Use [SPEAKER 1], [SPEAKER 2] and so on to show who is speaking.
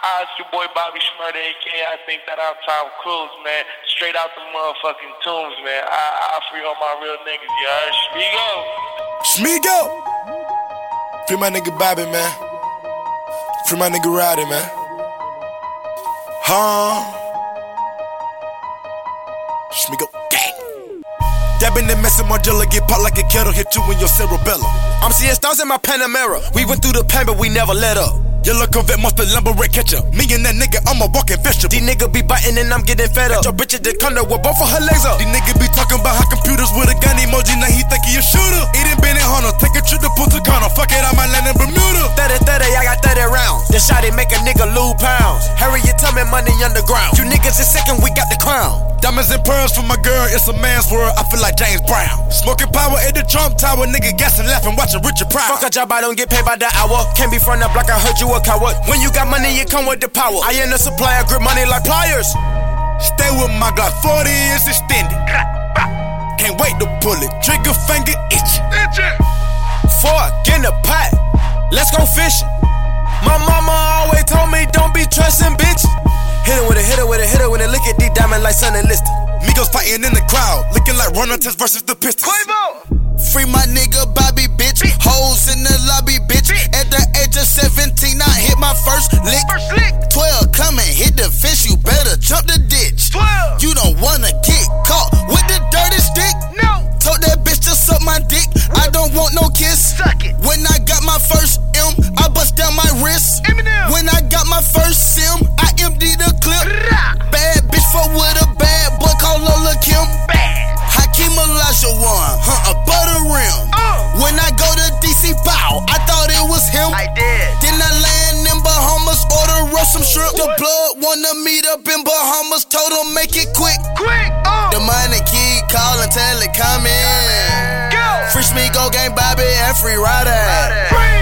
[SPEAKER 1] It's your boy Bobby Shmurda, a.k.a. I think that I'm Tom Cruise, man. Straight out the motherfucking tombs, man. I free all my real niggas, you heard? Shmigo!
[SPEAKER 2] Shmigo! Free my nigga Bobby, man. Free my nigga Roddy, man. Shmigo gang. Dabbing and messing my dealer, get popped like a kettle, hit you in your cerebellum. I'm seeing stars in my Panamera. We went through the pain, but we never let up. Yellow Corvette, monster lumber red catcher. Me and that nigga, I'm a walking vegetable. These niggas be biting and I'm getting fed up. Got your bitch at the condo with both of her legs up. These niggas be talking about how computers with a gun emoji. Now he think he a shooter. Eating Benny Hunter, take a trip to Punta Cana. Fuck it, I might land in Bermuda. 30, I got 30 rounds. This shotty make a nigga lose pounds. Harry, you tell me money underground. You niggas is second, we got the crown. Diamonds and pearls for my girl, it's a man's world. I feel like James Brown. Smoking power at the Trump Tower, nigga gassing, laughing, watching Richard Pryor. Fuck a job, I don't get paid by the hour. Can't be from the block, I heard you a coward. When you got money, you come with the power. I ain't a supplier, grip money like pliers. Stay with my Glock, 40 is extended. Can't wait to pull it, trigger finger itching. Fork in the pot, let's go fishing. My mama always told me don't be trusting bitches. Hit it with it with it, look at these diamonds like Sun and Listed. Migos fighting in the crowd, looking like Runner-Test versus the Pistons. Free my nigga Bobby, bitch. Hoes in the lobby, bitch. At the age of 17, I hit my first lick. 12, come and hit the fish, you better jump the ditch.
[SPEAKER 1] 12.
[SPEAKER 2] You don't wanna get caught with the dirty stick.
[SPEAKER 1] No.
[SPEAKER 2] Told that bitch to suck my dick. I don't want no kiss.
[SPEAKER 1] Suck it.
[SPEAKER 2] When I got my first M, I bust down my wrist.
[SPEAKER 1] Eminem.
[SPEAKER 2] When I got my first Sim, I emptied the clip. Bad bitch fuck with a bad boy called Lola Kim. Hakeem Olajuwon, a butter rim. When I go to DC Bow, I thought it was him.
[SPEAKER 1] I did.
[SPEAKER 2] Then I land in Bahamas, order roast some shrimp. The blood wanna meet up in Bahamas, told him make it quick. The money keep calling till it coming.
[SPEAKER 1] Go.
[SPEAKER 2] Free Shmigo gang Bobby and free Roddy.
[SPEAKER 1] Free.